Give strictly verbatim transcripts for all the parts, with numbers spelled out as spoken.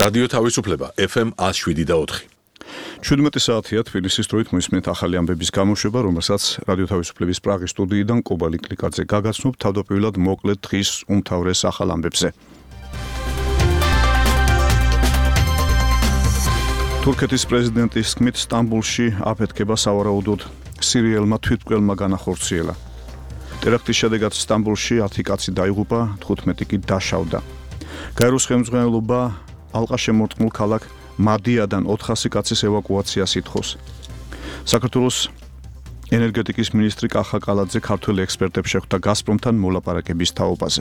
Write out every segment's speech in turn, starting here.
რადიო თავისუფლება ეფ ემ one oh seven და four. შვიდმეტი საათია თბილისის დროით მოისმენთ ახალი ამბების გამოშვება, რომელსაც რადიო თავისუფლების პრაღის სტუდიიდან კობალი კლიკაძე გაგაცნობ თავდაპირველად მოკლედ დღის უმთავრეს ახალ ამბებზე. თურქეთის პრეზიდენტის თქმით სტამბულში აფეთქება სავარაუდოდ სირიელმა თვითმკვლელმა განახორციელა. ტერაქტის შედეგად სტამბულში ათი კაცი დაიღუპა, თხუთმეტი კი დაშავდა. გაეროს ხელმძღვანელობა ალყაშემორტყმულ ქალაქ მადიადან ოთხასი კაცის ევაკუაციას ითხოვს. საქართველოს ენერგეტიკის მინისტრი კახა კალაძე ქართველ ექსპერტებს შეხვდა გაზპრომთან მოლაპარაკების თაობაზე.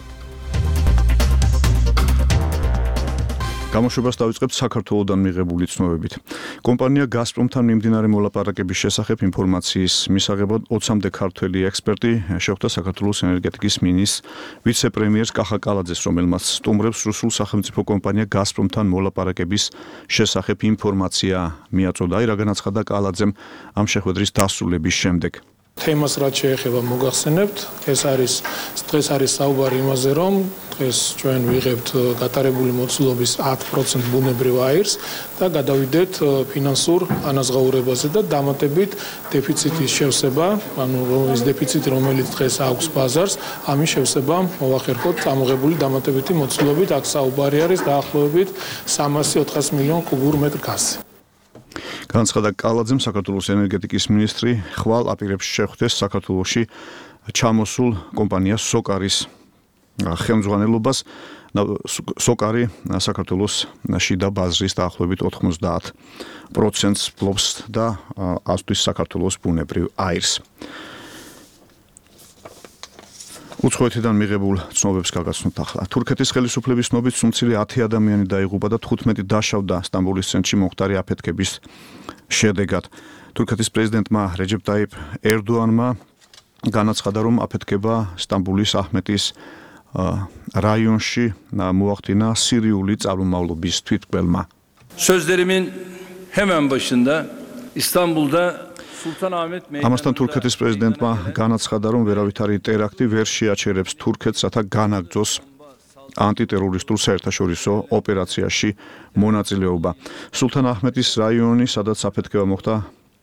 გამოშვებას დავიწყებთ საქართველოდან მიღებული ცნობებით. კომპანია გაზპრომთან მიმდინარე მოლაპარაკების შესახებ ინფორმაციის მისაღებად ოცამდე ქართველი ექსპერტი შეხვდა საქართველოს ენერგეტიკის მინისტრს ვიცე-პრემიერს კახა კალაძეს, რომელმაც სტუმრებს რუსულ სახელმწიფო კომპანია გაზპრომთან მოლაპარაკების შესახებ ინფორმაცია მიაწოდა, აი რა განაცხადა კალაძემ ამ შეხვედრის დასრულების შემდეგ. თემას რაც შეეხება მოგახსენებთ, ეს არის დღეს არის საუბარი იმაზე, რომ დღეს ჩვენ ვიღებთ გატარებული მოცულობის ათი პროცენტი ბუნებრივ აირს და გადავიდეთ ფინანსურ ანაზღაურებაზე და დამატებით დეფიციტის შევსება, ანუ ის დეფიციტი, რომელიც დღეს აქვს ბაზარს, ამის შევსება მოვახერხოთ ამოღებული დამატებითი მოცულობით, აქ საუბარი არის დაახლოებით სამასი ოთხასი მილიონი კუბურ მეტრ გაზზე. განაცხადა კალაძემ, საქართველოს ენერგეტიკის მინისტრი ხვალ აპირებს შეხვდეს საქართველოში ჩამოსულ კომპანია სოკარის ხელმძღვანელობას. სოკარი საქართველოს შიდა ბაზრის დაახლოებით ოთხმოცდაათ პროცენტს ფლობს და აწვდის საქართველოს ბუნებრივ აირს. უცხოეთიდან მიღებულ ცნობებს გაგაცნობთ ახლა. თურქეთის ხელისუფლების ცნობით სულ ათი ადამიანი დაიღუპა და თხუთმეტი დაშავდა სტამბოლის ცენტრში მომხდარი აფეთქების შედეგად. თურქეთის პრეზიდენტმა რეჯეპ ტაიპ ერდოანმა განაცხადა, რომ აფეთქება სტამბოლის აჰმეტის რაიონში მოახდინა სირიული წარმომავლობის თვითმკვლელმა. Sözlerimin hemen başında İstanbul'da ამასთან თურქეთის პრეზიდენტმა განაცხადა, რომ ვერავითარი ტერაქტი ვერ შეაჩერებს თურქეთს, რათა განაგრძოს ანტიტერორისტულ საერთაშორისო ოპერაციაში მონაწილეობა. სულთან აჰმეტის რაიონი, სადაც აფეთქება მოხდა,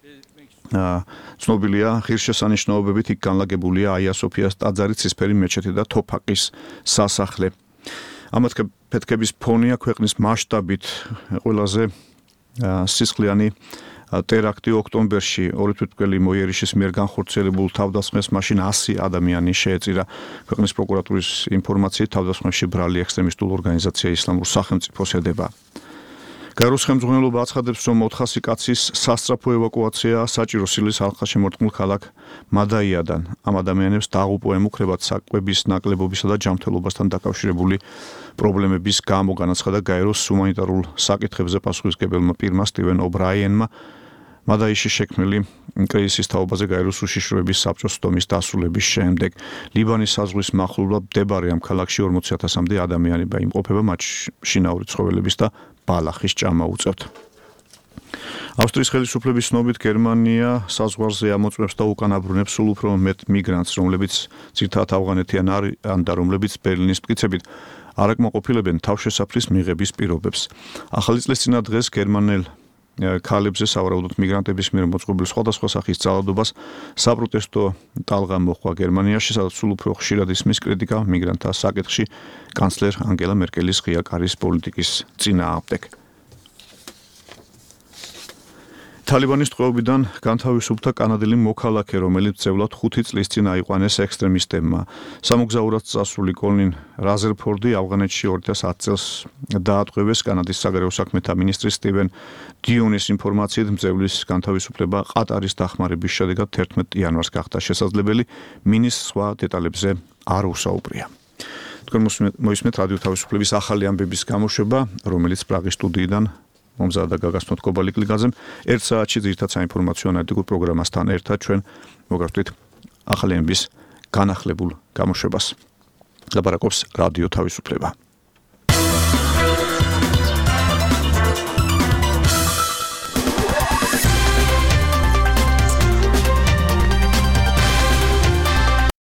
ცნობილია ღირსშესანიშნაობებით, იქ განლაგებულია აია სოფიას ტაძარი, ცისფერი მეჩეთი და თოფაყის სასახლე. ამ აფეთქების ფონია ქვეყნის მასშტაბით ყველაზე სისხლიანი ტერაქტი ოქტომბერში ორი თვითმკვლელი მოიერიშის მიერ განხორციელებულ თავდასხმას მაშინ ასი ადამიანი შეეწირა. ქვეყნის პროკურატურის ინფორმაციით თავდასხმებში ბრალი ექსტრემისტულ ორგანიზაცია ისლამურ სახელმწიფოს ედება. გაეროს ხელმძღვანელობა აცხადებს, რომ ოთხასი კაცის სასწრაფო ევაკუაცია საჭირო სირიის ალყაშემორტყმულ ქალაქ მადაიადან. ამ ადამიანებს დაღუპვა ემუქრებათ საკვების ნაკლებობისა და ჯანმრთელობასთან დაკავშირებული პრობლემების გამო, განაცხადა გაეროს ჰუმანიტარულ საკითხებზე პასუხისმგებელმა პირმა სტივენ ობრაიენმა. მადაიში შექმნილი კრიზისის თაობაზე გაეროს უშიშროების საბჭოს სტომის დასრულების შემდეგ. ლიბანის საზღვრის მახლობლად მდებარე ამ ქალაქში ორმოცი ათასამდე ადამიანი იმყოფება, მათ შინაური ცხოველების და ბალახის ჭამა უწევთ. ავსტრიის ხელისუფლების ცნობით გერმანია საზღვარზე ამოწმებს და უკან აბრუნებს სულ უფრო მეტ მიგრანტს, რომლებიც ძირითადად ავღანეთიან არიან და რომლებიც ბერლინის მტკიცებით არ აკმაყოფილებენ თავშესაფრის მიღების პირობებს. ახალი წლისწინა დღეს გერმანელ ქალებზე სავარაუდოდ მიგრანტების მიერ მოწყობილ სხვადასხვა სახის ძალადობას საპროტესტო ტალღა მოხდა გერმანიაში, სადაც სულ უფრო ხშირად ისმის კრიტიკა მიგრანტთა საკითხში კანცლერ ანგელა მერკელის ღია კარის პოლიტიკის წინააღმდეგ. თალიბანის ტყვეობიდან განთავისუფლდა კანადელი მოქალაქე, რომელიც ძევლად ხუთი წლის წინ აიყვანეს ექსტრემისტებმა. სამოგზაუროდ წასული კოლინ რაზერფორდი ავღანეთში ორი ათას ათი წელს დაატყვევეს. კანადის საგარეო საქმეთა მინისტრი სტივენ დიონის ინფორმაციით მძევლის განთავისუფლება ყატარის დახმარების შედეგად თერთმეტი იანვარს გახდა შესაძლებელი. მინისტრს სხვა დეტალებზე არ უსაუბრია. თქვენ მოისმენთ რადიო თავისუფლების ახალი ამბების გამოშვება, რომელიც პრაღის სტუდიიდან მომზადდა გაგაცნობთ კობალი კლიკაძემ. ერთ საათში ძირითად საინფორმაციო ანალიტიკურ პროგრამასთან ერთად ჩვენ მოგავთვით ახალი ამბის განახლებულ გამოშვებას. ლაპარაკობს რადიო თავისუფლება.